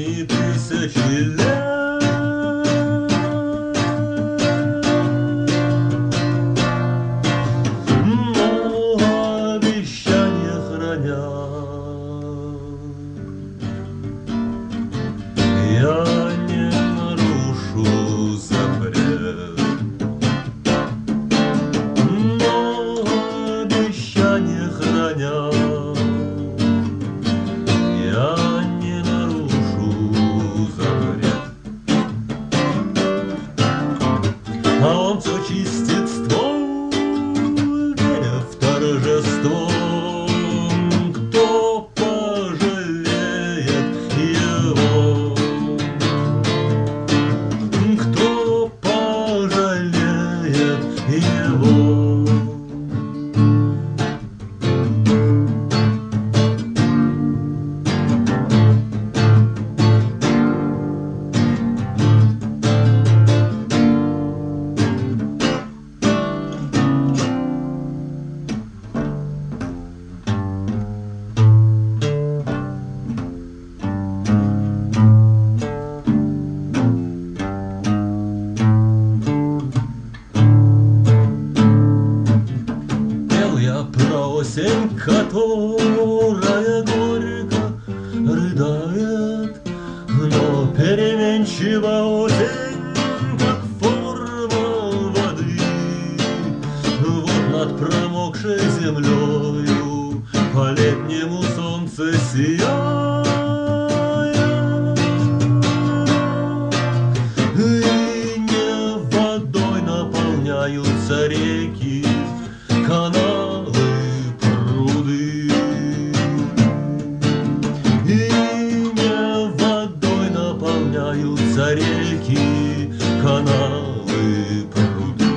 сотни тысячи лет. Но обещания хранят. Я не нарушу запрет, но обещания хранят. Я не нарушу запрет. А он все чистит ствол, веря в торжество. Кто пожалеет его? Кто пожалеет его? Про осень, которая горько рыдает, но переменчива осень, как форма воды. Вот над промокшей землею по-летнему солнце сияет, и не водой наполняются реки, каналы, пруды. И не водой наполняются реки, каналы, пруды.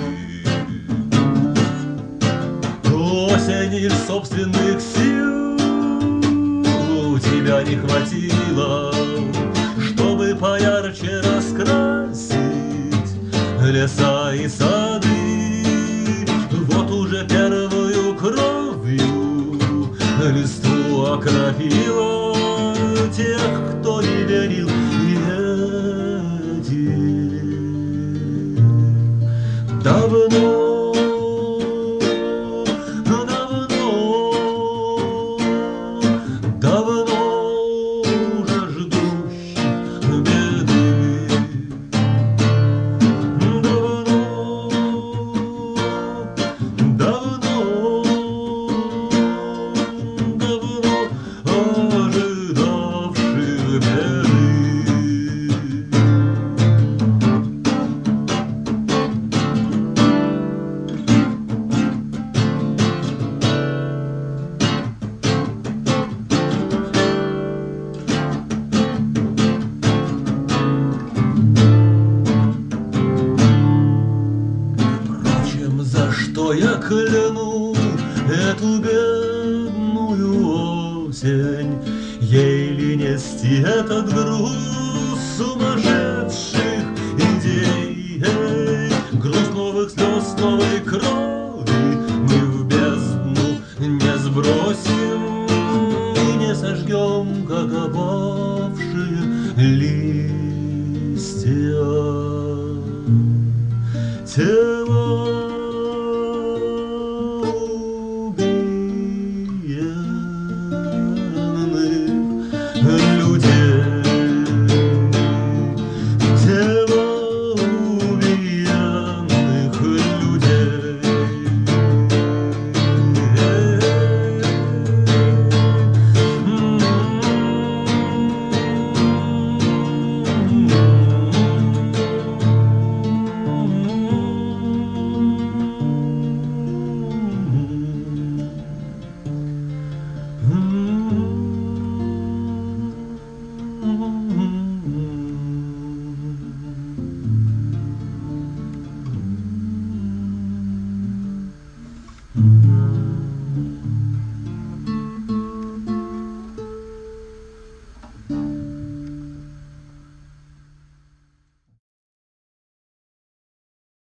Осень из собственных сил у тебя не хватило, чтобы поярче раскрасить леса и сады. Вот уже первую кровью листву окропила тех, кто не верил, и этих давно, давно уже ждущих беды. Что я кляну эту бедную осень, ей ли нести этот груз сумасшедших идей? Груз новых слез, новой крови мы в бездну не сбросим и не сожгем, как опавшие листья.